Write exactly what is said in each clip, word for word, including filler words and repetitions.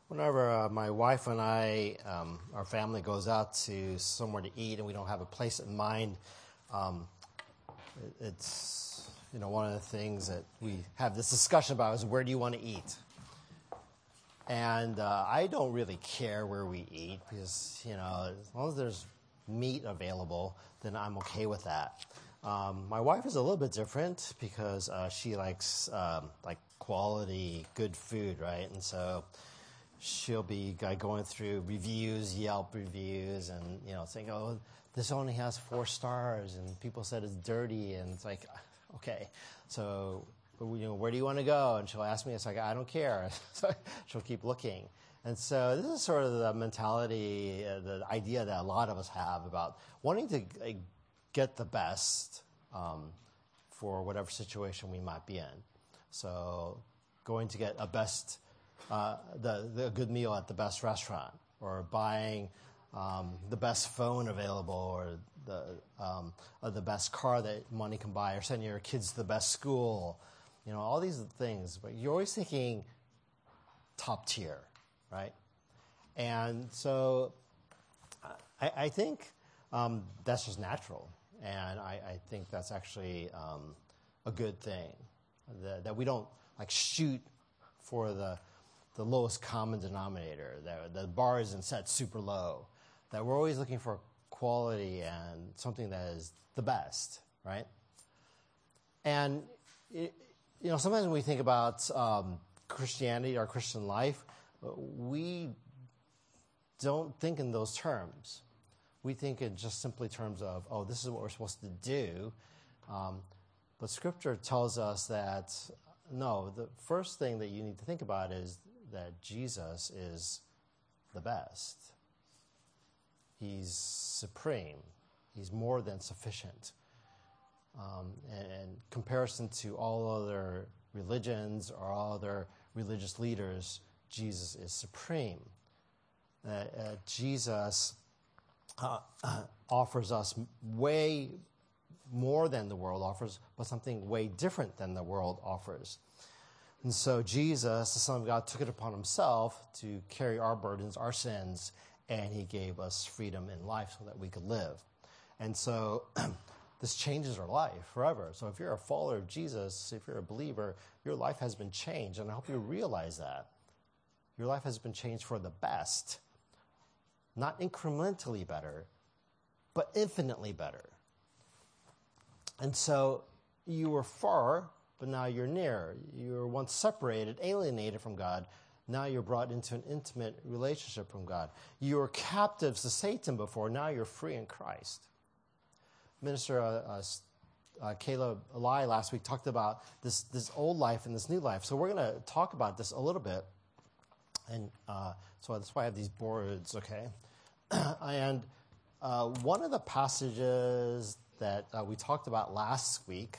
Whenever uh, my wife and I, um, our family goes out to somewhere to eat and we don't have a place in mind, um, it, it's, you know, one of the things that we have this discussion about is where do you want to eat? And uh, I don't really care where we eat because, you know, as long as there's meat available, then I'm okay with that. Um, my wife is a little bit different because uh, she likes um, like quality, good food, right? And so she'll be uh, going through reviews, Yelp reviews, and, you know, saying, oh, this only has four stars, and people said it's dirty, and it's like, okay, so, you know, where do you want to go? And she'll ask me, it's like, I don't care. So she'll keep looking. And so this is sort of the mentality, uh, the idea that a lot of us have about wanting to uh, get the best um, for whatever situation we might be in. So going to get a best Uh, the, the good meal at the best restaurant, or buying um, the best phone available, or the um, or the best car that money can buy, or sending your kids to the best school, you know, all these things. But you're always thinking top tier, right? And so I, I think um, that's just natural, and I, I think that's actually um, a good thing, that, that we don't like shoot for the the lowest common denominator, that the bar isn't set super low, that we're always looking for quality and something that is the best, right? And, it, you know, sometimes when we think about um, Christianity, our Christian life, we don't think in those terms. We think in just simply terms of, oh, this is what we're supposed to do. Um, but Scripture tells us that, no, the first thing that you need to think about is that Jesus is the best. He's supreme. He's more than sufficient. Um, and in comparison to all other religions or all other religious leaders, Jesus is supreme. Uh, uh, Jesus uh, uh, offers us way more than the world offers, but something way different than the world offers. And so Jesus, the Son of God, took it upon himself to carry our burdens, our sins, and he gave us freedom in life so that we could live. And so this changes our life forever. So if you're a follower of Jesus, if you're a believer, your life has been changed. And I hope you realize that. Your life has been changed for the best. Not incrementally better, but infinitely better. And so you were far, but now you're near. You were once separated, alienated from God. Now you're brought into an intimate relationship from God. You were captives to Satan before. Now you're free in Christ. Minister uh, uh, uh, Caleb Eli last week talked about this, this old life and this new life. So we're going to talk about this a little bit. And uh, so that's why I have these boards, okay? and uh, one of the passages that uh, we talked about last week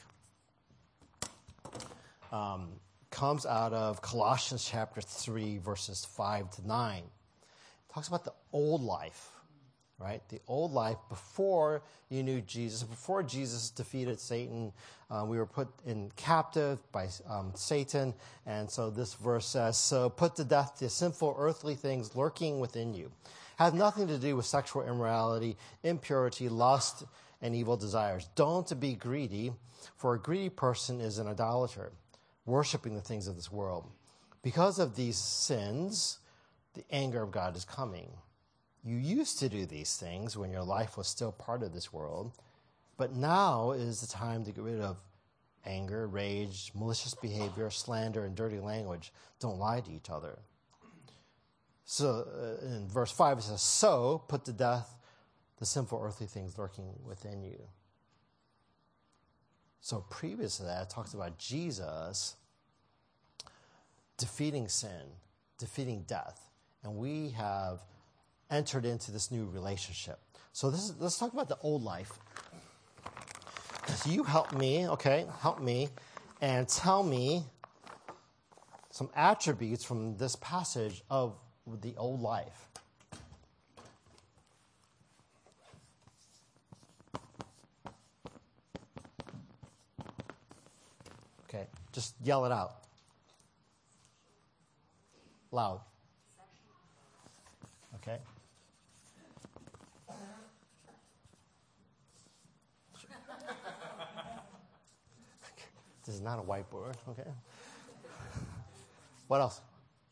Um, comes out of Colossians chapter three, verses five to nine. It talks about the old life, right? The old life before you knew Jesus, before Jesus defeated Satan. Uh, we were put in captive by um, Satan. And so this verse says, so put to death the sinful earthly things lurking within you. Have nothing to do with sexual immorality, impurity, lust, and evil desires. Don't be greedy, for a greedy person is an idolater, worshiping the things of this world. Because of these sins, the anger of God is coming. You used to do these things when your life was still part of this world, but now is the time to get rid of anger, rage, malicious behavior, slander, and dirty language. Don't lie to each other. So uh, in verse five it says, so put to death the sinful earthly things lurking within you. So previous to that, it talks about Jesus defeating sin, defeating death, and we have entered into this new relationship. So this is, let's talk about the old life. So you help me, okay, help me, and tell me some attributes from this passage of the old life. Okay, just yell it out. Loud. Okay? This is not a whiteboard, okay? What else?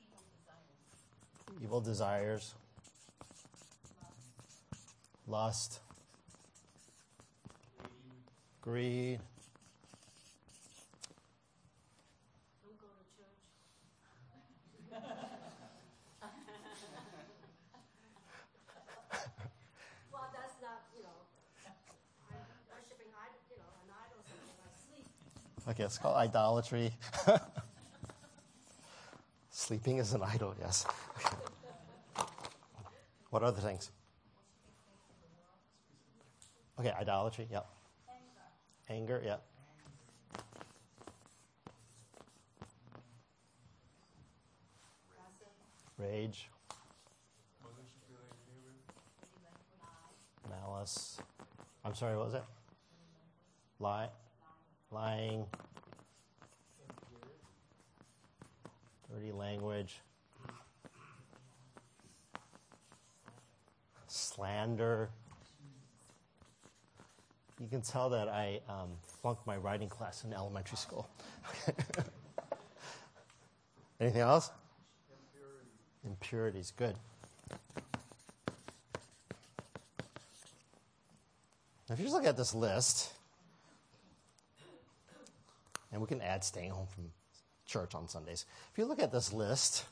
Evil desires. Lust. Greed. Don't go to church. Well, that's not, you know, I'm worshiping, you know, an idol, so I sleep. Okay, it's called idolatry. Sleeping is an idol, yes. Okay. What other things? Okay, idolatry, yep. Anger, yep. Rage. Malice. I'm sorry, what was it? Lie. Lying. Dirty language. Slander. You can tell that I um, flunked my writing class in elementary school. Anything else? Impurity. Impurities, good. Now, if you just look at this list, and we can add staying home from church on Sundays. If you look at this list,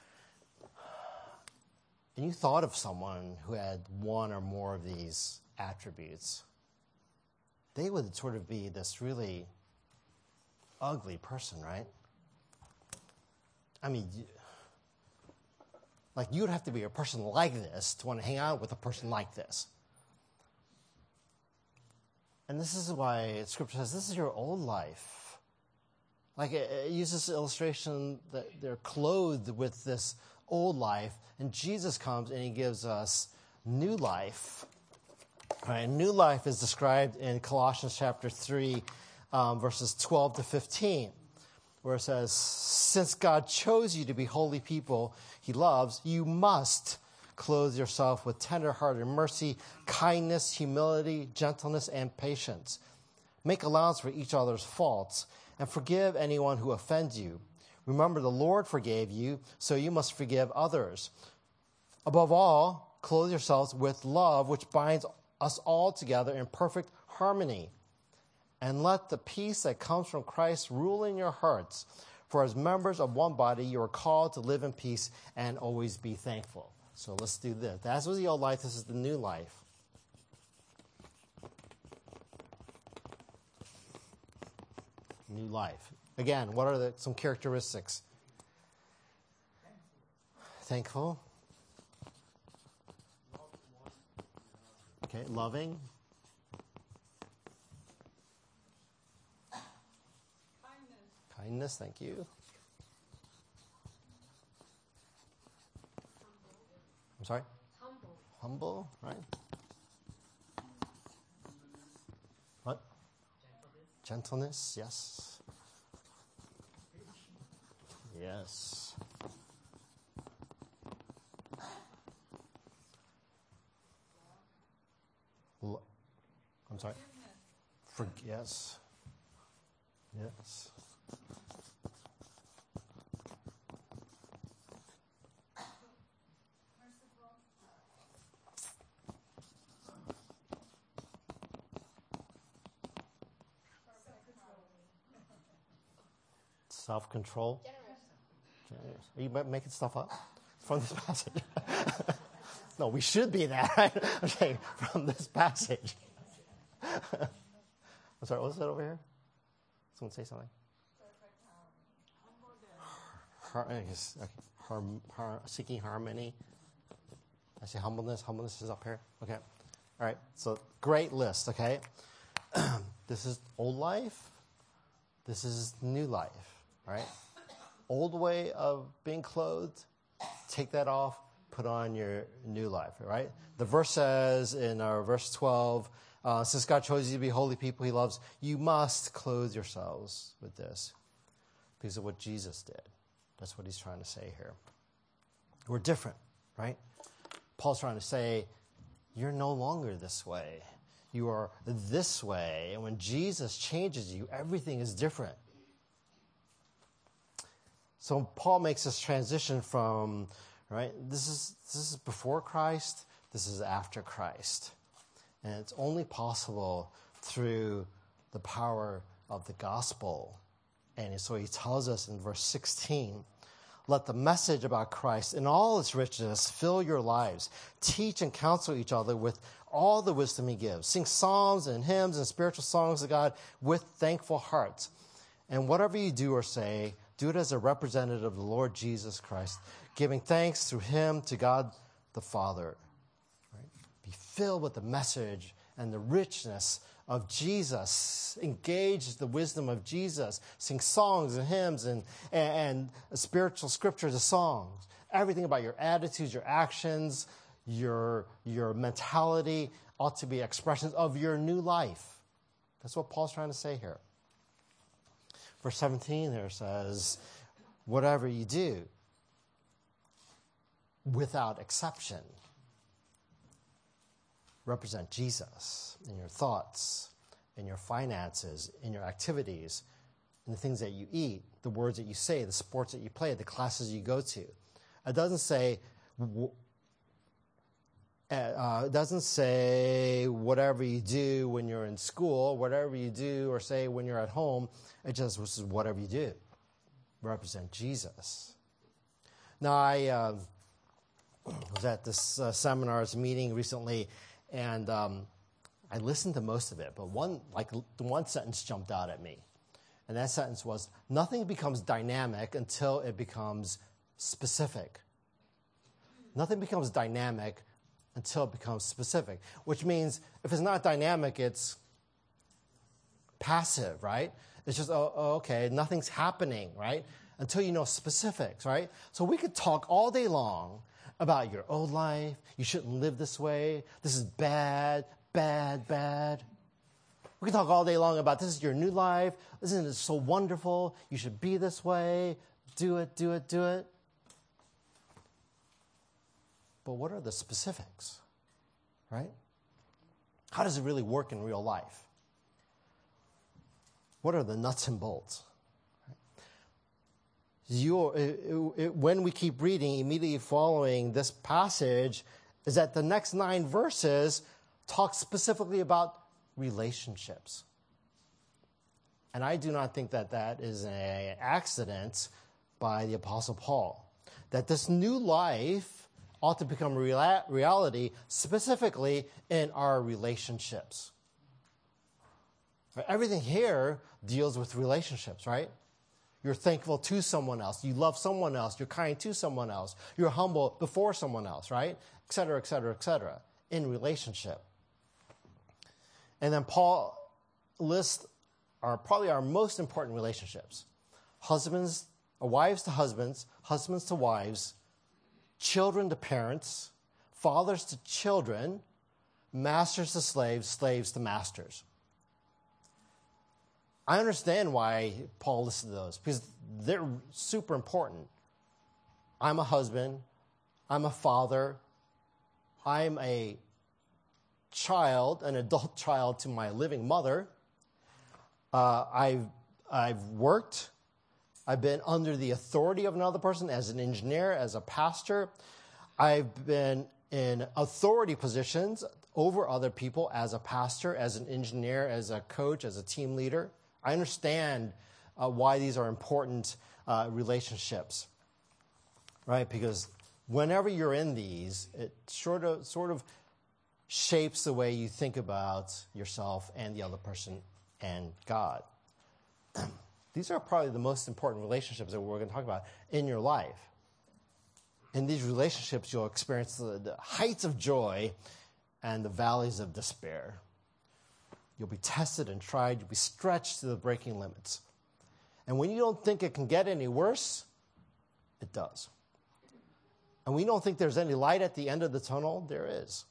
and you thought of someone who had one or more of these attributes, they would sort of be this really ugly person, right? I mean, you, like you would have to be a person like this to want to hang out with a person like this. And this is why Scripture says this is your old life. Like it, it uses this illustration that they're clothed with this old life, and Jesus comes and he gives us new life. Right, new life is described in Colossians chapter three, um, verses twelve to fifteen, where it says, since God chose you to be holy people he loves, you must clothe yourself with tender-hearted mercy, kindness, humility, gentleness, and patience. Make allowance for each other's faults, and forgive anyone who offends you. Remember, the Lord forgave you, so you must forgive others. Above all, clothe yourselves with love, which binds us all together in perfect harmony. And let the peace that comes from Christ rule in your hearts. For as members of one body, you are called to live in peace and always be thankful. So let's do this. That was the old life. This is the new life. New life. Again, what are the, some characteristics? Thankful. Okay, loving. Kindness. Kindness, thank you. I'm sorry? Humble. Humble, right? What? Gentleness, yes. Yes. L- I'm sorry? For, yes. Yes. Self-control. Generous. Are you making stuff up from this passage? No, we should be that, right? Okay, from this passage. I'm sorry, what was that over here? Someone say something? Har- I guess, okay. har- har- seeking harmony. I say humbleness. Humbleness is up here. Okay. All right. So great list. Okay. This is old life. This is new life. All right. Old way of being clothed. Take that off. Put on your new life. All right. The verse says in our verse twelve, uh, since God chose you to be holy people he loves, you must clothe yourselves with this because of what Jesus did. That's what he's trying to say here. We're different, right? Paul's trying to say, you're no longer this way. You are this way. And when Jesus changes you, everything is different. So Paul makes this transition from, right, this is this is before Christ, this is after Christ. And it's only possible through the power of the gospel. And so he tells us in verse sixteen, let the message about Christ in all its richness fill your lives. Teach and counsel each other with all the wisdom he gives. Sing psalms and hymns and spiritual songs to God with thankful hearts. And whatever you do or say, do it as a representative of the Lord Jesus Christ, giving thanks through him to God the Father. Right? Be filled with the message and the richness of Jesus. Engage the wisdom of Jesus. Sing songs and hymns and, and, and spiritual scriptures and songs. Everything about your attitudes, your actions, your, your mentality ought to be expressions of your new life. That's what Paul's trying to say here. Verse seventeen there says, whatever you do, without exception, represent Jesus in your thoughts, in your finances, in your activities, in the things that you eat, the words that you say, the sports that you play, the classes you go to. It doesn't say, uh, it doesn't say whatever you do when you're in school, whatever you do or say when you're at home. It just was whatever you do. Represent Jesus. Now, I uh, was at this uh, seminars meeting recently, and um, I listened to most of it, but one, like, the one sentence jumped out at me. And that sentence was, nothing becomes dynamic until it becomes specific. Nothing becomes dynamic until it becomes specific, which means if it's not dynamic, it's passive, right? It's just, oh, oh, okay, nothing's happening, right? Until you know specifics, right? So we could talk all day long about your old life. You shouldn't live this way. This is bad, bad, bad. We can talk all day long about this is your new life. Isn't it so wonderful? You should be this way. Do it, do it, do it. But what are the specifics, right? How does it really work in real life? What are the nuts and bolts? You, it, it, when we keep reading, immediately following this passage, is that the next nine verses talk specifically about relationships. And I do not think that that is an accident by the Apostle Paul. That this new life ought to become real, reality specifically in our relationships. Everything here deals with relationships, right? You're thankful to someone else. You love someone else. You're kind to someone else. You're humble before someone else, right? Et cetera, et cetera, et cetera, in relationship. And then Paul lists our, probably our most important relationships. Husbands, or wives to husbands, husbands to wives, children to parents, fathers to children, masters to slaves, slaves to masters. I understand why Paul listed those, because they're super important. I'm a husband. I'm a father. I'm a child, an adult child to my living mother. Uh, I've, I've worked. I've been under the authority of another person as an engineer, as a pastor. I've been in authority positions over other people as a pastor, as an engineer, as a coach, as a team leader. I understand uh, why these are important uh, relationships, right? Because whenever you're in these, it sort of sort of shapes the way you think about yourself and the other person and God. These are probably the most important relationships that we're going to talk about in your life. In these relationships, you'll experience the, the heights of joy and the valleys of despair. You'll be tested and tried. You'll be stretched to the breaking limits. And when you don't think it can get any worse, it does. And when you don't think there's any light at the end of the tunnel, there is.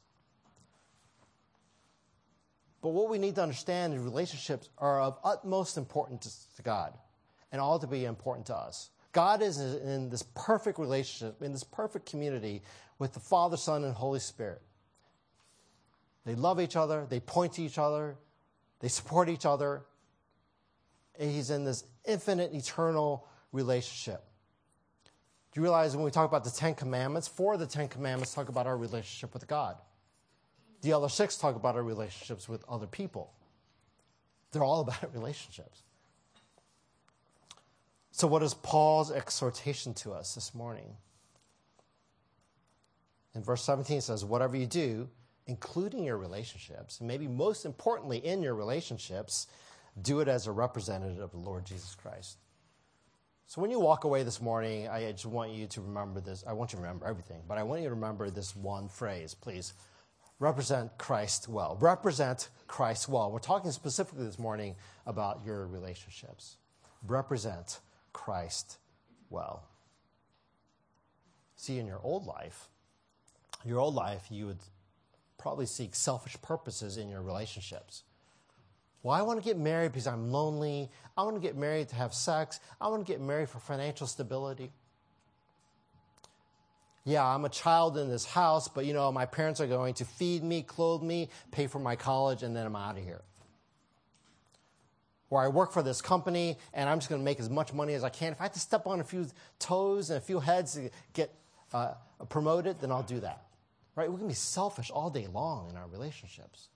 But what we need to understand is relationships are of utmost importance to God and ought to be important to us. God is in this perfect relationship, in this perfect community with the Father, Son, and Holy Spirit. They love each other. They point to each other. They support each other. And he's in this infinite, eternal relationship. Do you realize when we talk about the Ten Commandments, four of the Ten Commandments talk about our relationship with God. The other six talk about our relationships with other people. They're all about relationships. So what is Paul's exhortation to us this morning? In verse seventeen it says, whatever you do, including your relationships, and maybe most importantly in your relationships, do it as a representative of the Lord Jesus Christ. So when you walk away this morning, I just want you to remember this. I want you to remember everything, but I want you to remember this one phrase, please. Represent Christ well. Represent Christ well. We're talking specifically this morning about your relationships. Represent Christ well. See, in your old life, your old life, you would probably seek selfish purposes in your relationships. Well, I want to get married because I'm lonely. I want to get married to have sex. I want to get married for financial stability. Yeah, I'm a child in this house, but, you know, my parents are going to feed me, clothe me, pay for my college, and then I'm out of here. Or I work for this company, and I'm just going to make as much money as I can. If I have to step on a few toes and a few heads to get uh, promoted, then I'll do that. Right? We can be selfish all day long in our relationships.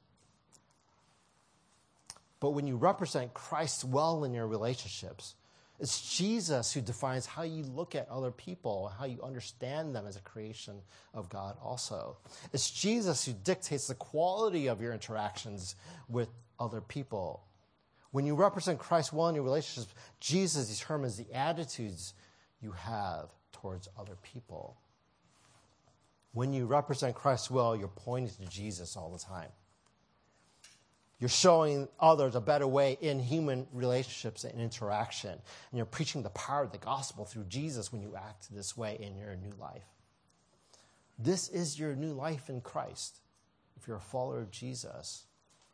But when you represent Christ well in your relationships, it's Jesus who defines how you look at other people, how you understand them as a creation of God also. It's Jesus who dictates the quality of your interactions with other people. When you represent Christ well in your relationships, Jesus determines the attitudes you have towards other people. When you represent Christ well, you're pointing to Jesus all the time. You're showing others a better way in human relationships and interaction. And you're preaching the power of the gospel through Jesus when you act this way in your new life. This is your new life in Christ, if you're a follower of Jesus.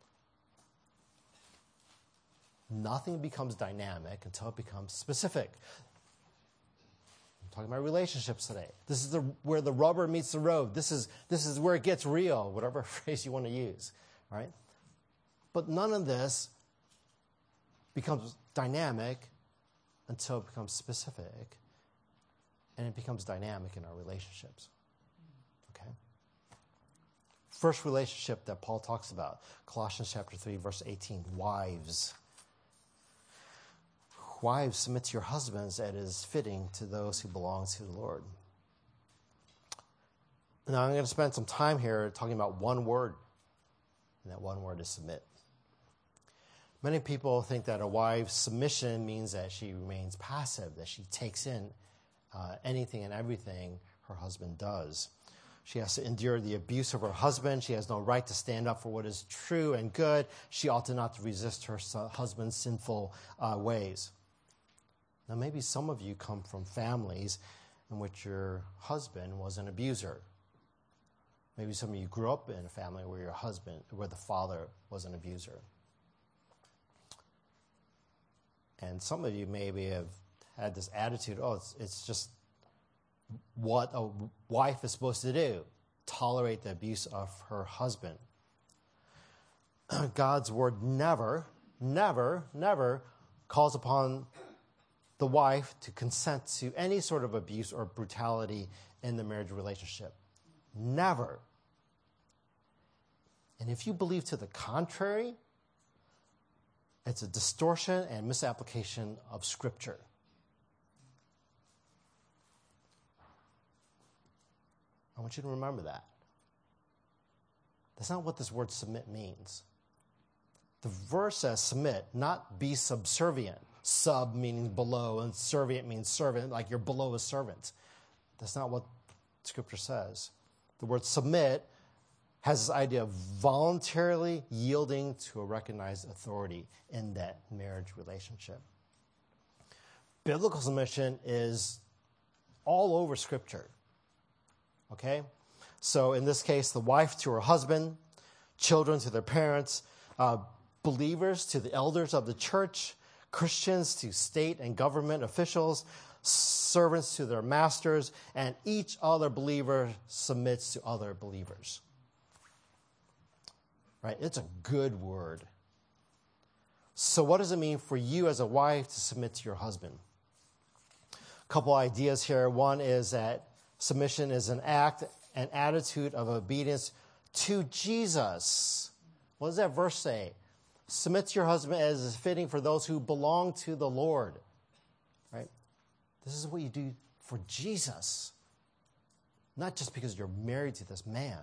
Nothing becomes dynamic until it becomes specific. I'm talking about relationships today. This is the, where the rubber meets the road. This is, this is where it gets real, whatever phrase you want to use, right? But none of this becomes dynamic until it becomes specific, and it becomes dynamic in our relationships. Okay? First relationship that Paul talks about, Colossians chapter three, verse eighteen, wives. Wives, submit to your husbands as is fitting to those who belong to the Lord. Now, I'm going to spend some time here talking about one word, and that one word is submit. Many people think that a wife's submission means that she remains passive, that she takes in uh, anything and everything her husband does. She has to endure the abuse of her husband. She has no right to stand up for what is true and good. She ought to not to resist her husband's sinful uh, ways. Now, maybe some of you come from families in which your husband was an abuser. Maybe some of you grew up in a family where your husband, where the father was an abuser. And some of you maybe have had this attitude, oh, it's, it's just what a wife is supposed to do, tolerate the abuse of her husband. God's word never, never, never calls upon the wife to consent to any sort of abuse or brutality in the marriage relationship. Never. And if you believe to the contrary, it's a distortion and misapplication of Scripture. I want you to remember that. That's not what this word submit means. The verse says submit, not be subservient. Sub meaning below, and servient means servant, like you're below a servant. That's not what Scripture says. The word submit has this idea of voluntarily yielding to a recognized authority in that marriage relationship. Biblical submission is all over Scripture. Okay? So in this case, the wife to her husband, children to their parents, uh, believers to the elders of the church, Christians to state and government officials, servants to their masters, and each other believer submits to other believers. Right? It's a good word. So what does it mean for you as a wife to submit to your husband? A couple ideas here. One is that submission is an act, an attitude of obedience to Jesus. What does that verse say? Submit to your husband as is fitting for those who belong to the Lord. Right? This is what you do for Jesus. Not just because you're married to this man.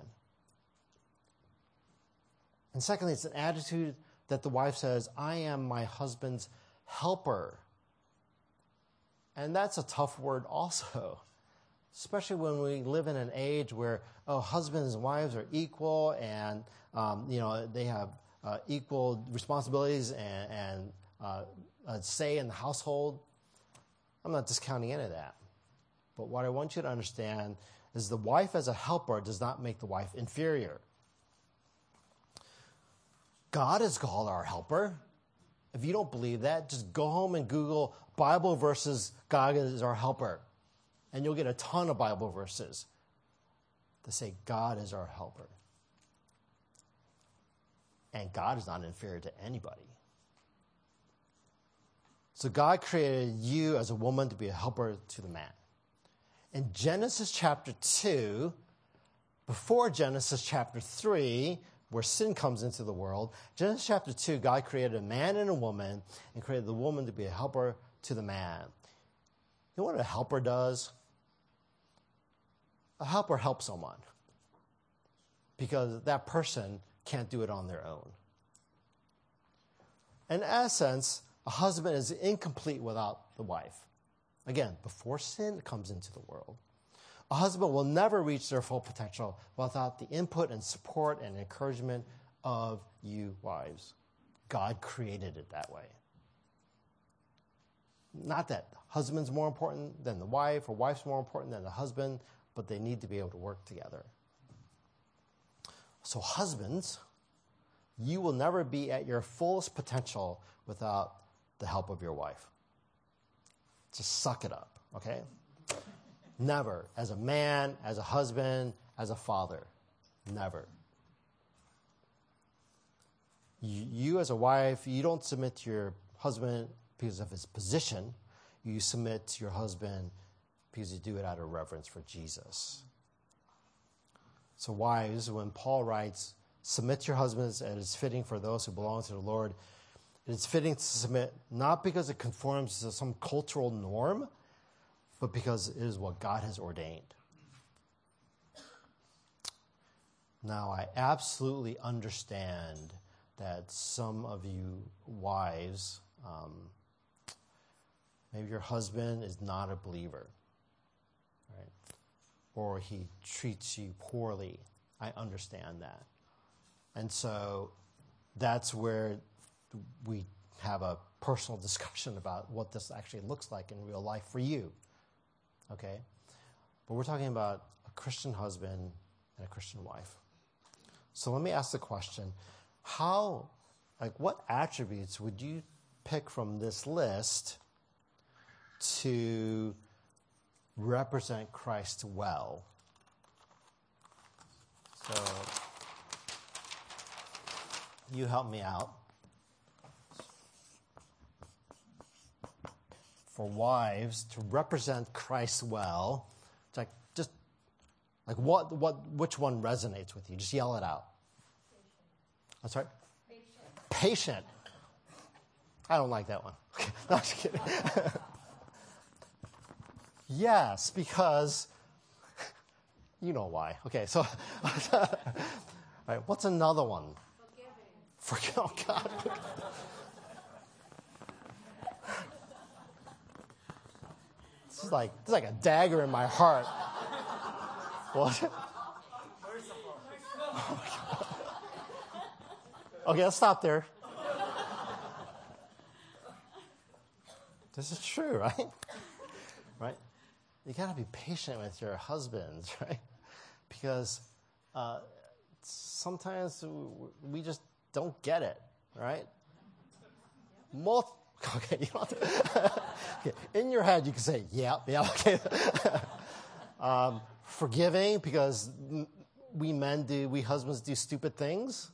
And secondly, it's an attitude that the wife says, I am my husband's helper. And that's a tough word also, especially when we live in an age where, oh, husbands and wives are equal and, um, you know, they have uh, equal responsibilities and, and uh, a say in the household. I'm not discounting any of that. But what I want you to understand is the wife as a helper does not make the wife inferior. God is called our helper. If you don't believe that, just go home and Google Bible verses, God is our helper. And you'll get a ton of Bible verses that say God is our helper. And God is not inferior to anybody. So God created you as a woman to be a helper to the man. In Genesis chapter two, before Genesis chapter three, where sin comes into the world, Genesis chapter two, God created a man and a woman and created the woman to be a helper to the man. You know what a helper does? A helper helps someone because that person can't do it on their own. In essence, a husband is incomplete without the wife. Again, before sin comes into the world. A husband will never reach their full potential without the input and support and encouragement of you wives. God created it that way. Not that husband's more important than the wife or wife's more important than the husband, but they need to be able to work together. So husbands, you will never be at your fullest potential without the help of your wife. Just suck it up, okay? Never. As a man, as a husband, as a father. Never. You, you as a wife, you don't submit to your husband because of his position. You submit to your husband because you do it out of reverence for Jesus. So wives, when Paul writes, submit to your husbands as is fitting for those who belong to the Lord, it is fitting to submit not because it conforms to some cultural norm, but because it is what God has ordained. Now, I absolutely understand that some of you wives, um, maybe your husband is not a believer, right? Or he treats you poorly. I understand that. And so that's where we have a personal discussion about what this actually looks like in real life for you. Okay? But we're talking about a Christian husband and a Christian wife. So let me ask the question, how, like what attributes would you pick from this list to represent Christ well? So you help me out. For wives to represent Christ well, it's like just like what what which one resonates with you? Just yell it out. That's right. Patient. Patient. I don't like that one. No, I'm just kidding. Yes, because you know why. Okay, so all right, what's another one? Forgiving. For, oh God. This is like this is like a dagger in my heart. What? Oh, okay, let's stop there. This is true, right? Right? You got to be patient with your husbands, right? Because uh, sometimes we just don't get it, right? Most, Okay, you don't have to, okay. In your head, you can say, yeah, yeah, okay. um, forgiving, because we men do, we husbands do stupid things.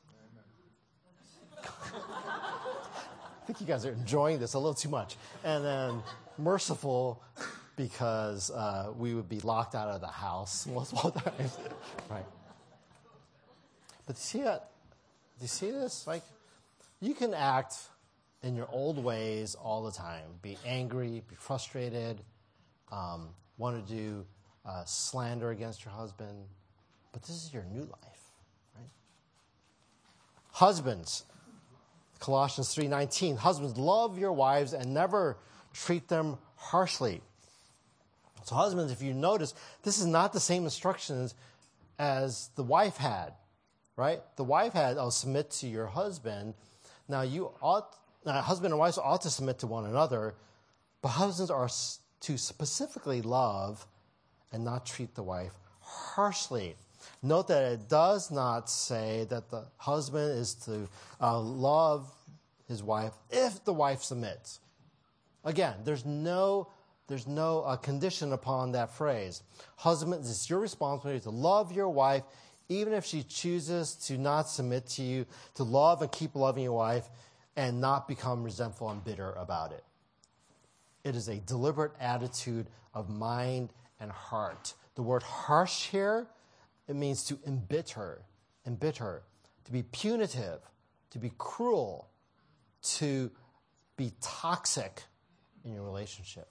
I think you guys are enjoying this a little too much. And then merciful, because uh, we would be locked out of the house multiple times. Right. But you see that? Do you see this? Like, you can act in your old ways all the time. Be angry, be frustrated, um, want to do uh, slander against your husband. But this is your new life, right? Husbands, Colossians three nineteen, husbands, love your wives and never treat them harshly. So husbands, if you notice, this is not the same instructions as the wife had, right? The wife had, oh, submit to your husband. Now, you ought, now, husband and wife ought to submit to one another, but husbands are to specifically love and not treat the wife harshly. Note that it does not say that the husband is to uh, love his wife if the wife submits. Again, there's no there's no uh, condition upon that phrase. Husbands, it's your responsibility to love your wife even if she chooses to not submit to you, to love and keep loving your wife and not become resentful and bitter about it. It is a deliberate attitude of mind and heart. The word harsh here, it means to embitter, embitter, to be punitive, to be cruel, to be toxic in your relationship.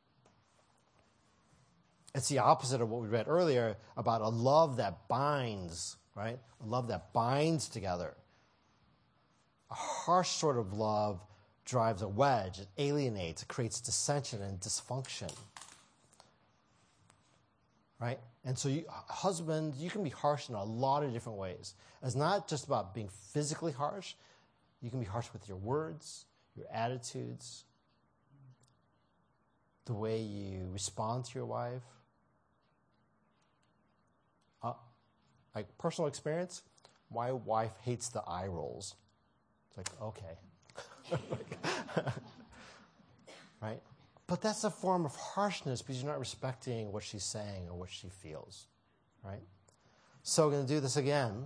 It's the opposite of what we read earlier about a love that binds, right? A love that binds together. A harsh sort of love drives a wedge, it alienates, it creates dissension and dysfunction. Right? And so, you, husband, you can be harsh in a lot of different ways. It's not just about being physically harsh. You can be harsh with your words, your attitudes, the way you respond to your wife. Uh, like personal experience, my wife hates the eye rolls. It's like, okay. Right? But that's a form of harshness because you're not respecting what she's saying or what she feels, right? So we're going to do this again.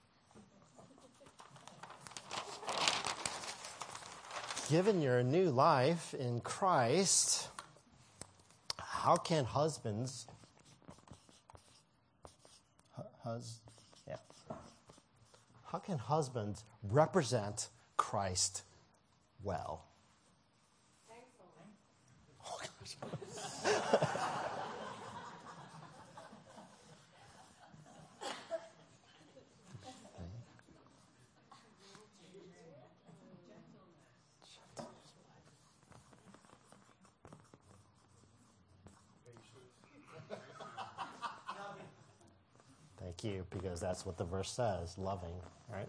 Given your new life in Christ, how can husbands, hus, yeah, how can husbands represent Christ well? Oh, gosh. Thank you, because that's what the verse says, loving, right?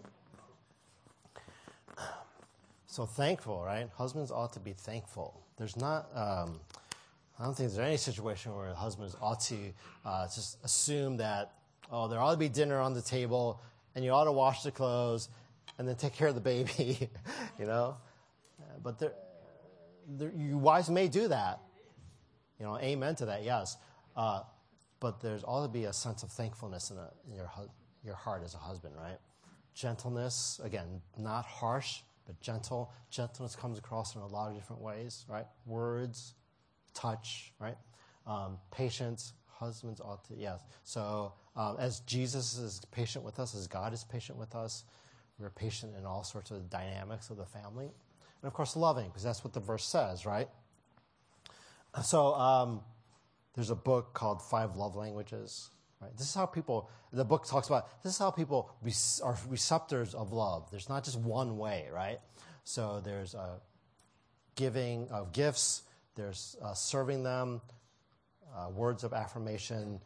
So thankful, right? Husbands ought to be thankful. There's not, um, I don't think there's any situation where husbands ought to uh, just assume that, oh, there ought to be dinner on the table, and you ought to wash the clothes, and then take care of the baby, you know? But there, there, you wives may do that. You know, amen to that, yes. Uh, but there's ought to be a sense of thankfulness in, a, in your, your heart as a husband, right? Gentleness, again, not harsh, but gentle. Gentleness comes across in a lot of different ways, right? Words, touch, right? Um, patience, husbands ought to, yes. So um, as Jesus is patient with us, as God is patient with us, we're patient in all sorts of dynamics of the family. And of course, loving, because that's what the verse says, right? So um, there's a book called Five Love Languages. Right? This is how people, the book talks about, this is how people are receptors of love. There's not just one way, right? So there's uh, giving of gifts, there's uh, serving them, uh, words of affirmation,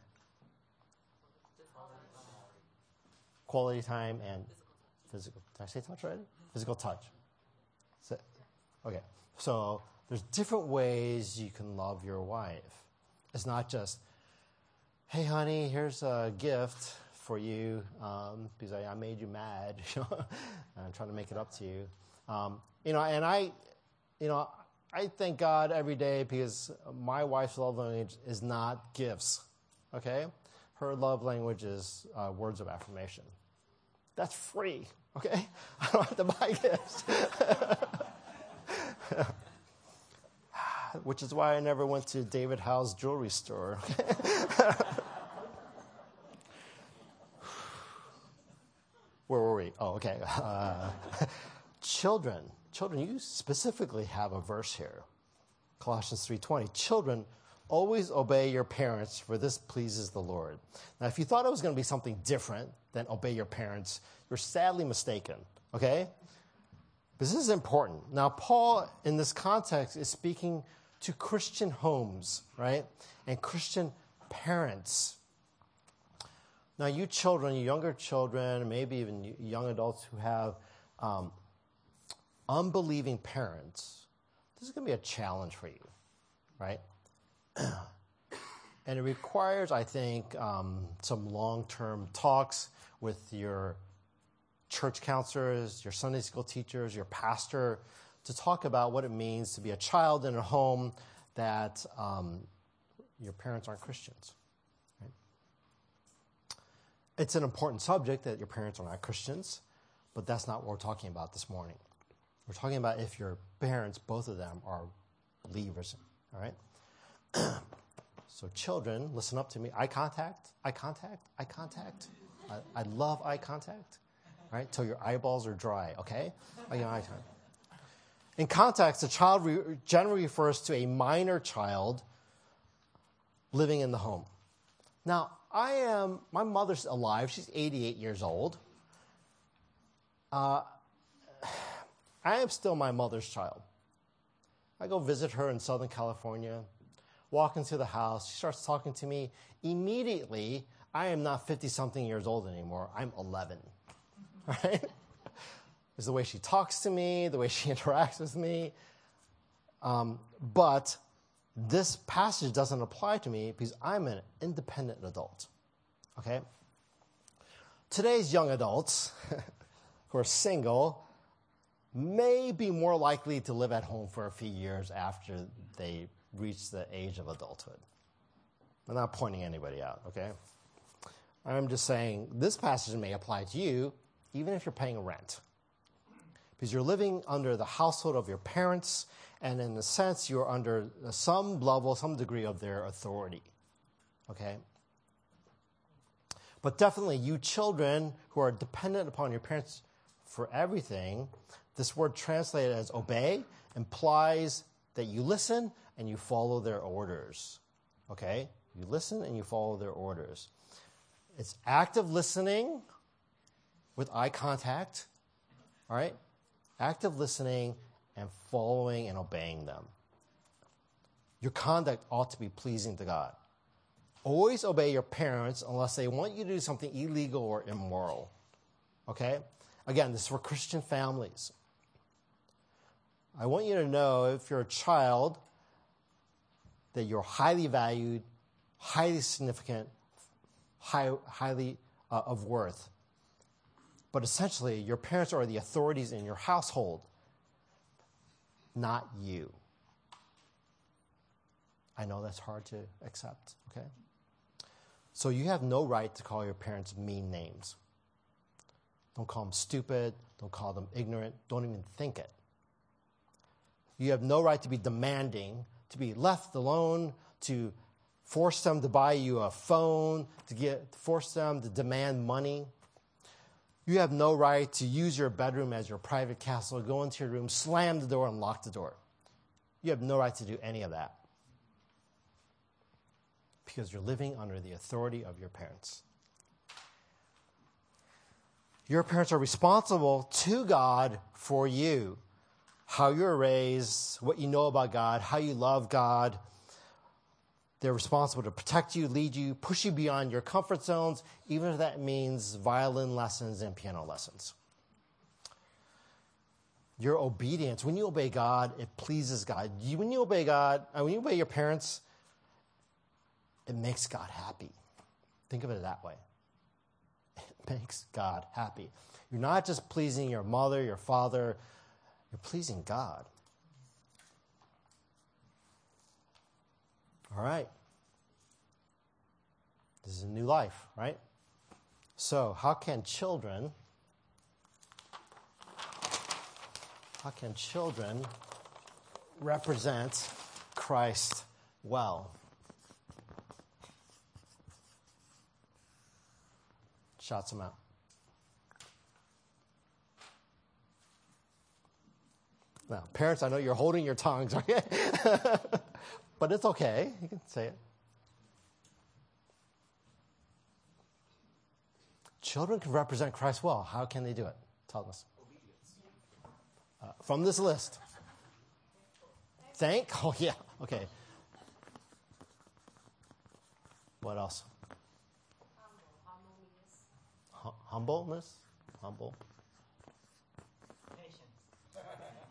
quality time, and physical. Did I say touch already? Physical touch. So, okay. So there's different ways you can love your wife. It's not just, hey, honey, here's a gift for you um, because I, I made you mad. I'm trying to make it up to you. Um, you know, and I, you know, I thank God every day because my wife's love language is not gifts, okay? Her love language is uh, words of affirmation. That's free, okay? I don't have to buy gifts. Which is why I never went to David Howe's jewelry store. Where were we? Oh, okay. Uh, children. Children, you specifically have a verse here. Colossians three twenty. Children, always obey your parents, for this pleases the Lord. Now, if you thought it was going to be something different than obey your parents, you're sadly mistaken, okay? This is important. Now, Paul, in this context, is speaking to Christian homes, right? And Christian parents. Now, you children, you younger children, maybe even young adults who have um, unbelieving parents, this is going to be a challenge for you, right? And it requires, I think, um, some long-term talks with your church counselors, your Sunday school teachers, your pastor, to talk about what it means to be a child in a home that um, your parents aren't Christians. Right? It's an important subject that your parents are not Christians, but that's not what we're talking about this morning. We're talking about if your parents, both of them, are believers, all right? So children, listen up to me. Eye contact, eye contact, eye contact. I, I love eye contact, right? Till your eyeballs are dry, okay? Eye contact. In context, a child re- generally refers to a minor child living in the home. Now, I am, my mother's alive. She's eighty-eight years old. Uh, I am still my mother's child. I go visit her in Southern California, walk into the house. She starts talking to me. Immediately, I am not fifty-something years old anymore. I'm eleven, right? It's the way she talks to me, the way she interacts with me. Um, but this passage doesn't apply to me because I'm an independent adult, okay? Today's young adults who are single may be more likely to live at home for a few years after they reach the age of adulthood. I'm not pointing anybody out, okay? I'm just saying this passage may apply to you even if you're paying rent. Because you're living under the household of your parents, and in a sense, you're under some level, some degree of their authority, okay? But definitely, you children who are dependent upon your parents for everything, this word translated as obey implies that you listen and you follow their orders, okay? You listen and you follow their orders. It's active listening with eye contact, all right? Active listening and following and obeying them. Your conduct ought to be pleasing to God. Always obey your parents unless they want you to do something illegal or immoral, okay? Again, this is for Christian families. I want you to know if you're a child that you're highly valued, highly significant, high, highly uh, of worth. But essentially, your parents are the authorities in your household, not you. I know that's hard to accept, okay? So you have no right to call your parents mean names. Don't call them stupid. Don't call them ignorant. Don't even think it. You have no right to be demanding, to be left alone, to force them to buy you a phone, to get force them to demand money. You have no right to use your bedroom as your private castle, go into your room, slam the door, and lock the door. You have no right to do any of that because you're living under the authority of your parents. Your parents are responsible to God for you, how you're raised, what you know about God, how you love God. They're responsible to protect you, lead you, push you beyond your comfort zones, even if that means violin lessons and piano lessons. Your obedience, when you obey God, it pleases God. You, when you obey God, uh, when you obey your parents, it makes God happy. Think of it that way. It makes God happy. You're not just pleasing your mother, your father, you're pleasing God. All right. This is a new life, right? So, how can children, how can children represent Christ well? Shout some out. Now, parents, I know you're holding your tongues, okay? But it's okay. You can say it. Children can represent Christ well. How can they do it? Tell us. Uh, from this list. Thank? Oh, yeah. Okay. What else? Hum- humbleness? Humble. Patience.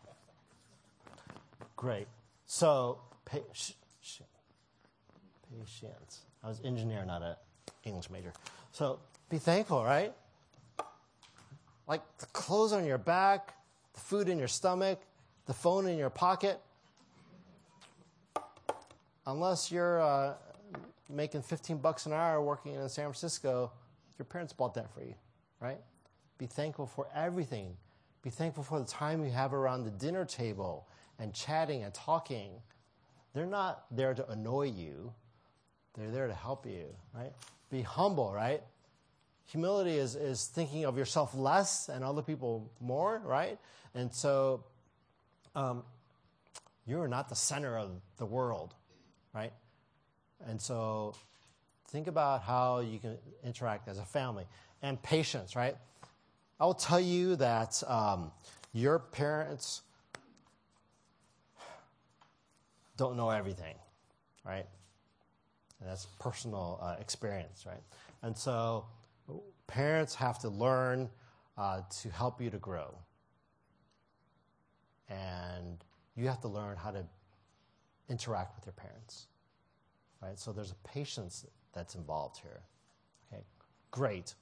Great. So, pa- sh- sh- patience. I was engineer, not an English major. So, be thankful, right? Like the clothes on your back, the food in your stomach, the phone in your pocket. Unless you're uh, making fifteen bucks an hour working in San Francisco, your parents bought that for you, right? Be thankful for everything. Be thankful for the time you have around the dinner table and chatting and talking. They're not there to annoy you. They're there to help you, right? Be humble, right? Humility is, is thinking of yourself less and other people more, right? And so um, you're not the center of the world, right? And so think about how you can interact as a family. And patience, right? I will tell you that um, your parents don't know everything, right? And that's personal uh, experience, right? And so parents have to learn uh, to help you to grow. And you have to learn how to interact with your parents, right? So there's a patience that's involved here. Okay, great.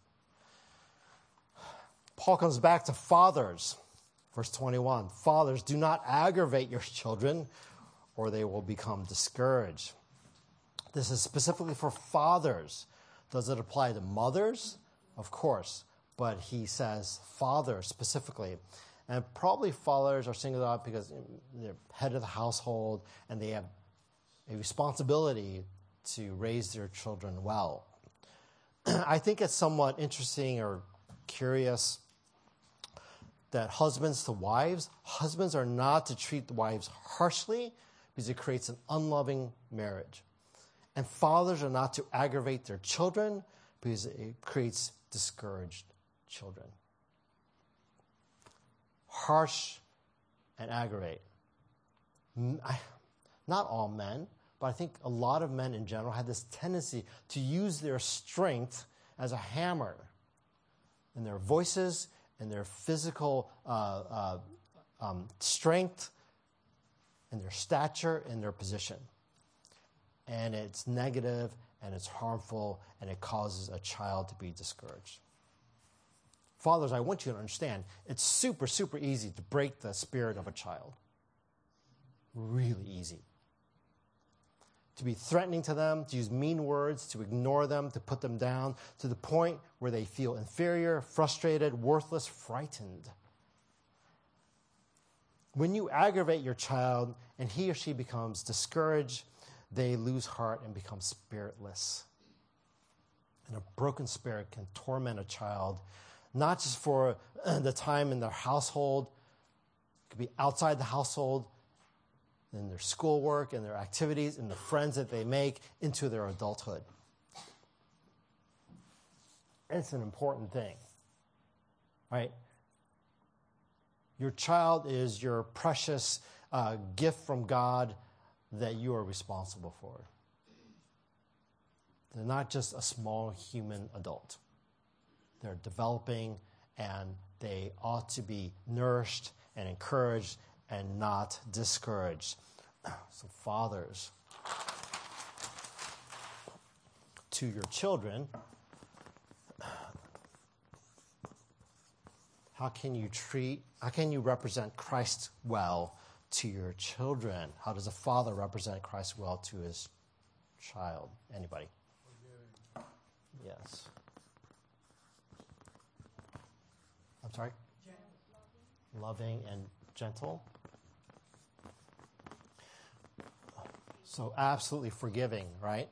Paul comes back to fathers, verse twenty-one. Fathers, do not aggravate your children, or they will become discouraged. This is specifically for fathers. Does it apply to mothers? Of course, but he says fathers specifically. And probably fathers are singled out because they're head of the household and they have a responsibility to raise their children well. I think it's somewhat interesting or curious that husbands to wives, husbands are not to treat the wives harshly because it creates an unloving marriage. And fathers are not to aggravate their children because it creates discouraged children. Harsh and aggravate. Not all men, but I think a lot of men in general have this tendency to use their strength as a hammer in their voices, in their physical uh, uh, um, strength, in their stature, in their position. And it's negative, and it's harmful, and it causes a child to be discouraged. Fathers, I want you to understand, it's super, super easy to break the spirit of a child. Really easy. To be threatening to them, to use mean words, to ignore them, to put them down, to the point where they feel inferior, frustrated, worthless, frightened. When you aggravate your child and he or she becomes discouraged, they lose heart and become spiritless. And a broken spirit can torment a child, not just for the time in their household, it could be outside the household, in their schoolwork, in their activities, in the friends that they make, into their adulthood. It's an important thing, right? Your child is your precious uh, gift from God that you are responsible for. They're not just a small human adult. They're developing, and they ought to be nourished and encouraged and not discouraged. So fathers, to your children, how can you treat, how can you represent Christ well to your children? How does a father represent Christ well to his child? Anybody? Yes. I'm sorry? Loving and gentle. So absolutely forgiving, right?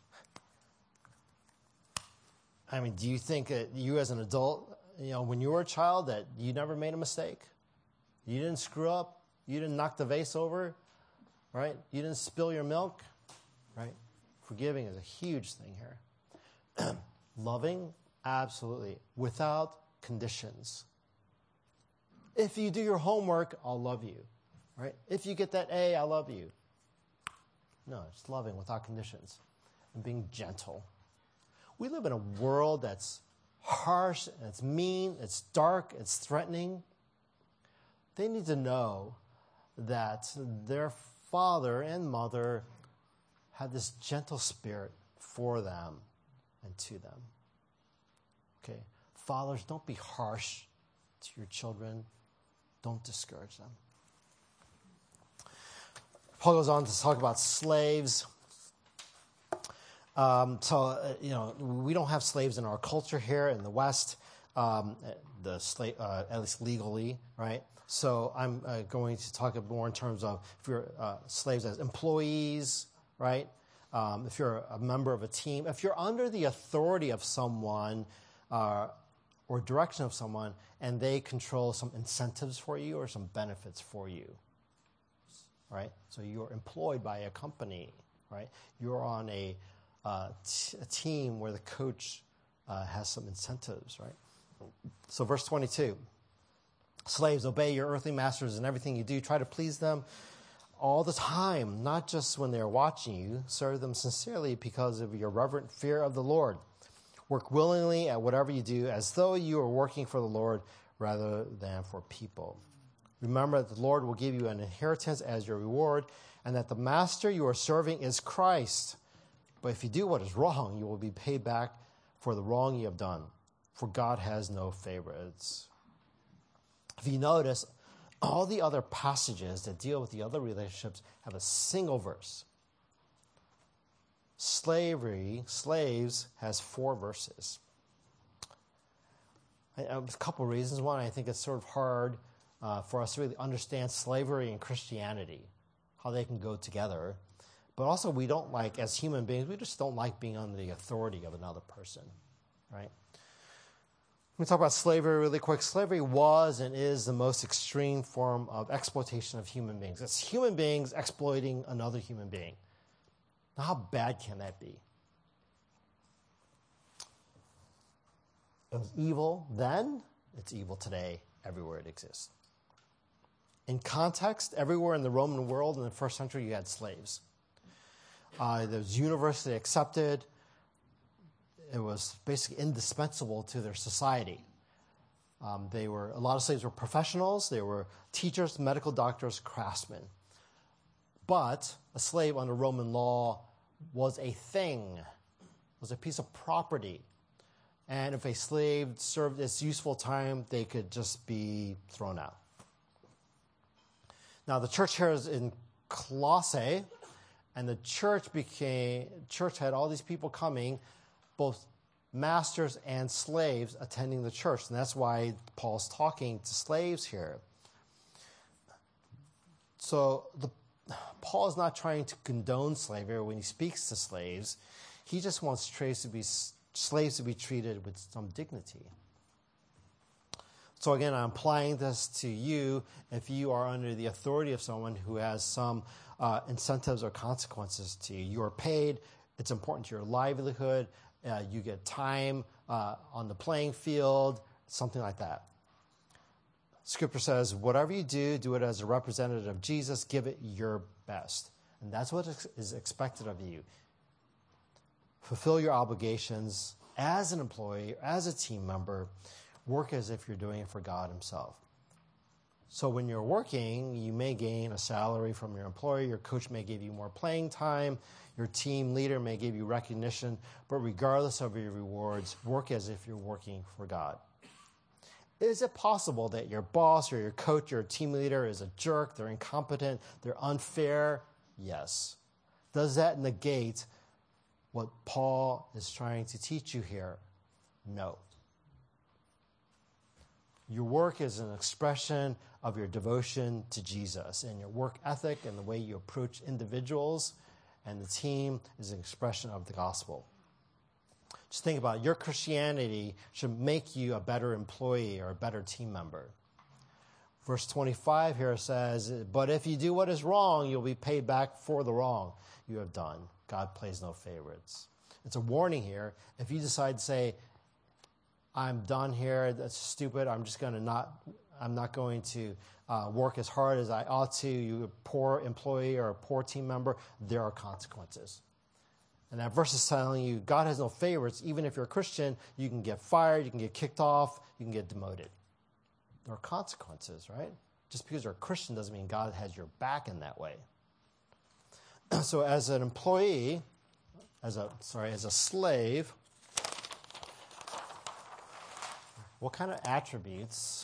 I mean, do you think that you as an adult, you know, when you were a child, that you never made a mistake? You didn't screw up? You didn't knock the vase over? Right? You didn't spill your milk? Right? Forgiving is a huge thing here. Loving? Absolutely. Without conditions. If you do your homework, I'll love you. Right? If you get that A, I love you. No, it's loving without conditions. And being gentle. We live in a world that's harsh, and it's mean, it's dark, it's threatening. They need to know that their father and mother had this gentle spirit for them and to them. Okay, fathers, don't be harsh to your children. Don't discourage them. Paul goes on to talk about slaves. Um, so, uh, you know, we don't have slaves in our culture here in the West, um, the slave, uh, at least legally, right? So I'm uh, going to talk more in terms of if you're uh, slaves as employees, right? Um, if you're a member of a team, if you're under the authority of someone uh, or direction of someone, and they control some incentives for you or some benefits for you, right? So you're employed by a company, right? You're on a, uh, t- a team where the coach uh, has some incentives, right? So verse twenty-two, slaves, obey your earthly masters in everything you do. Try to please them all the time, not just when they're watching you. Serve them sincerely because of your reverent fear of the Lord. Work willingly at whatever you do as though you are working for the Lord rather than for people. Remember that the Lord will give you an inheritance as your reward, and that the master you are serving is Christ. But if you do what is wrong, you will be paid back for the wrong you have done. For God has no favorites. If you notice, all the other passages that deal with the other relationships have a single verse. Slavery, slaves, has four verses. I, I, a couple of reasons. One, I think it's sort of hard uh, for us to really understand slavery and Christianity, how they can go together. But also, we don't like, as human beings, we just don't like being under the authority of another person, right? Let me talk about slavery really quick. Slavery was and is the most extreme form of exploitation of human beings. It's human beings exploiting another human being. Now, how bad can that be? It was evil then. It's evil today, everywhere it exists. In context, everywhere in the Roman world in the first century, you had slaves. Uh, it was universally accepted. It was basically indispensable to their society. Um, they were a lot of slaves were professionals. They were teachers, medical doctors, craftsmen. But a slave under Roman law was a thing, was a piece of property. And if a slave served its useful time, they could just be thrown out. Now, the church here is in Colossae, and the church became church had all these people coming, both masters and slaves attending the church. And that's why Paul's talking to slaves here. So the, Paul is not trying to condone slavery when he speaks to slaves. He just wants slaves to be, slaves to be treated with some dignity. So again, I'm applying this to you if you are under the authority of someone who has some uh, incentives or consequences to you. You are paid. It's important to your livelihood. Uh, you get time uh, on the playing field, something like that. Scripture says, whatever you do, do it as a representative of Jesus. Give it your best. And that's what is expected of you. Fulfill your obligations as an employee, as a team member. Work as if you're doing it for God himself. So when you're working, you may gain a salary from your employer. Your coach may give you more playing time. Your team leader may give you recognition. But regardless of your rewards, work as if you're working for God. Is it possible that your boss or your coach or your team leader is a jerk, they're incompetent, they're unfair? Yes. Does that negate what Paul is trying to teach you here? No. Your work is an expression of your devotion to Jesus, and your work ethic and the way you approach individuals and the team is an expression of the gospel. Just think about it. Your Christianity should make you a better employee or a better team member. Verse twenty-five here says, but if you do what is wrong, you'll be paid back for the wrong you have done. God plays no favorites. It's a warning here. If you decide to say, I'm done here, that's stupid, I'm just going to not, I'm not going to uh, work as hard as I ought to, you a poor employee or a poor team member, there are consequences. And that verse is telling you God has no favorites. Even if you're a Christian, you can get fired, you can get kicked off, you can get demoted. There are consequences, right? Just because you're a Christian doesn't mean God has your back in that way. So as an employee, as a sorry, as a slave, what kind of attributes,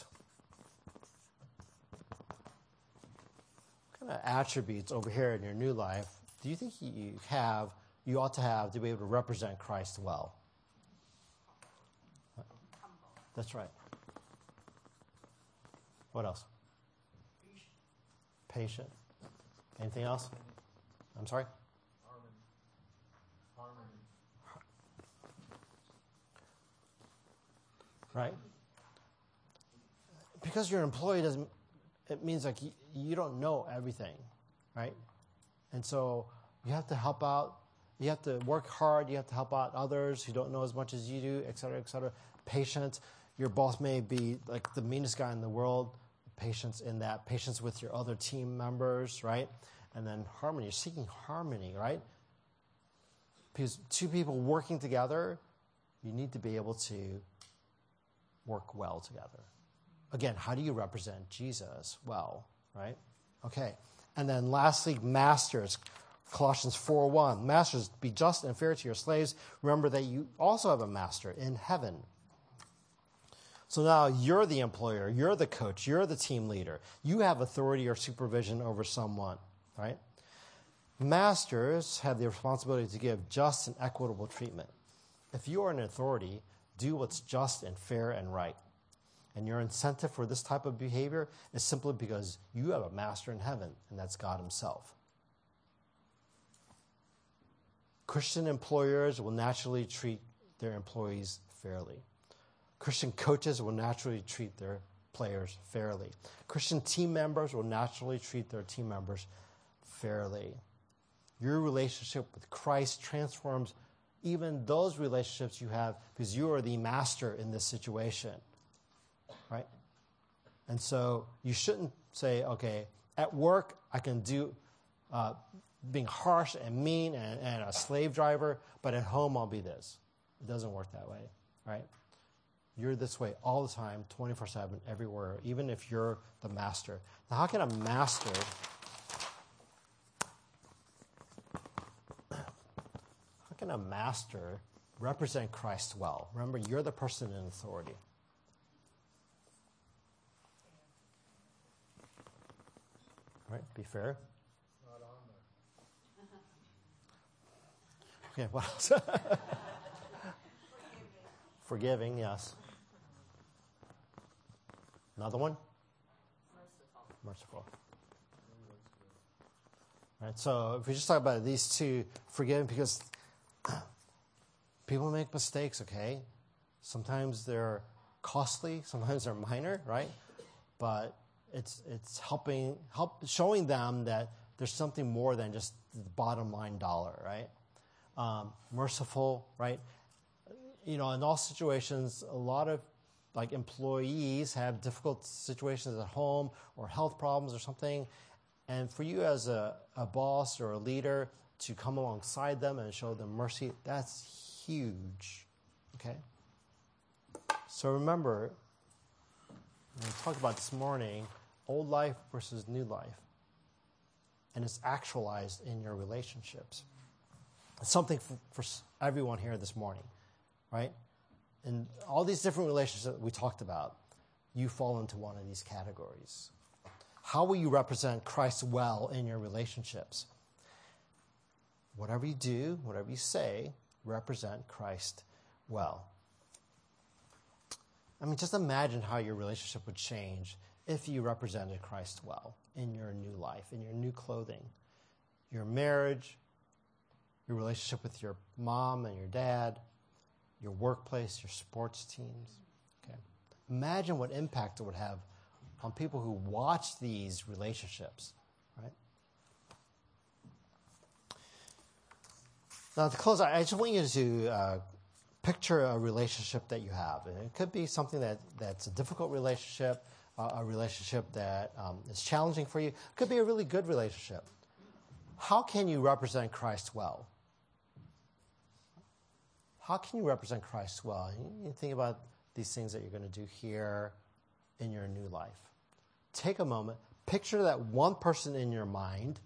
what kind of attributes over here in your new life do you think you have, you ought to have to be able to represent Christ well? That's right. What else? Patient. Anything else? I'm sorry? Harmony. Harmony. Right? Because you're an employee doesn't, it means like you, you don't know everything, right? And so you have to help out, you have to work hard, you have to help out others who don't know as much as you do, et cetera, et cetera. Patience. Your boss may be like the meanest guy in the world. Patience in that. Patience with your other team members, right? And then harmony. You're seeking harmony, right? Because two people working together, you need to be able to work well together. Again, how do you represent Jesus well, right? Okay. And then lastly, masters. Colossians four one. Masters, be just and fair to your slaves. Remember that you also have a master in heaven. So now you're the employer, you're the coach, you're the team leader. You have authority or supervision over someone, right? Masters have the responsibility to give just and equitable treatment. If you are an authority, do what's just and fair and right. And your incentive for this type of behavior is simply because you have a master in heaven, and that's God himself. Christian employers will naturally treat their employees fairly. Christian coaches will naturally treat their players fairly. Christian team members will naturally treat their team members fairly. Your relationship with Christ transforms even those relationships you have because you are the master in this situation, right? And so you shouldn't say, okay, at work I can do uh, being harsh and mean and, and a slave driver, but at home I'll be this. It doesn't work that way, right? You're this way all the time, twenty-four seven, everywhere, even if you're the master. Now, how can a master, how can a master represent Christ well? Remember, you're the person in authority. Right? Be fair. Not on there. Okay, what else? Forgiving. Forgiving, yes. Another one? Merciful. Merciful. Right, so if we just talk about these two, forgiving, because people make mistakes, okay? Sometimes they're costly, sometimes they're minor, right? But it's it's helping, help showing them that there's something more than just the bottom line dollar, right? Um, merciful, right? You know, in all situations, a lot of like employees have difficult situations at home or health problems or something. And for you as a, a boss or a leader to come alongside them and show them mercy, that's huge, okay? So remember, we talked about this morning, old life versus new life. And it's actualized in your relationships. It's something for, for everyone here this morning, right? And all these different relationships that we talked about, you fall into one of these categories. How will you represent Christ well in your relationships? whatever you do, whatever you say, represent Christ well. I mean, just imagine how your relationship would change if you represented Christ well in your new life, in your new clothing, your marriage, your relationship with your mom and your dad, your workplace, your sports teams. Okay. Imagine what impact it would have on people who watch these relationships, right? Now, to close, I just want you to uh, picture a relationship that you have. And it could be something that, that's a difficult relationship, uh, a relationship that um, is challenging for you. It could be a really good relationship. How can you represent Christ well? How can you represent Christ well? You think about these things that you're going to do here in your new life. Take a moment, picture that one person in your mind.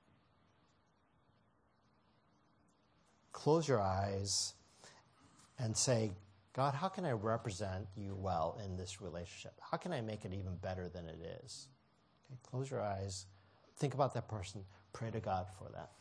Close your eyes and say, God, how can I represent you well in this relationship? How can I make it even better than it is? Okay, close your eyes. Think about that person. Pray to God for that.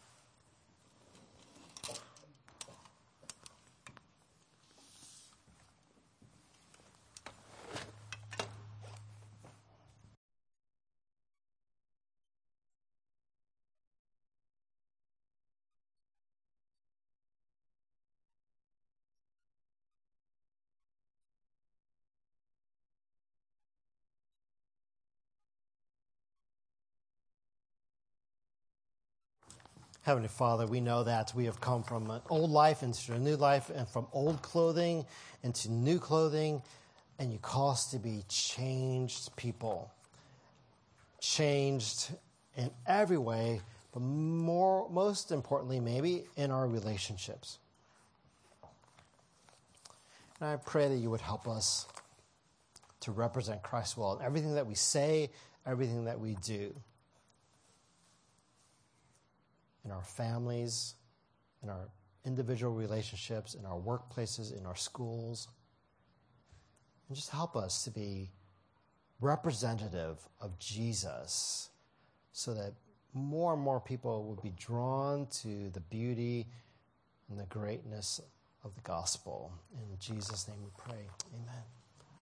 Heavenly Father, we know that we have come from an old life into a new life, and from old clothing into new clothing, and you call us to be changed people. Changed in every way, but more, most importantly, maybe in our relationships. And I pray that you would help us to represent Christ well in everything that we say, everything that we do. In our families, in our individual relationships, in our workplaces, in our schools. And just help us to be representative of Jesus so that more and more people will be drawn to the beauty and the greatness of the gospel. In Jesus' name we pray. Amen.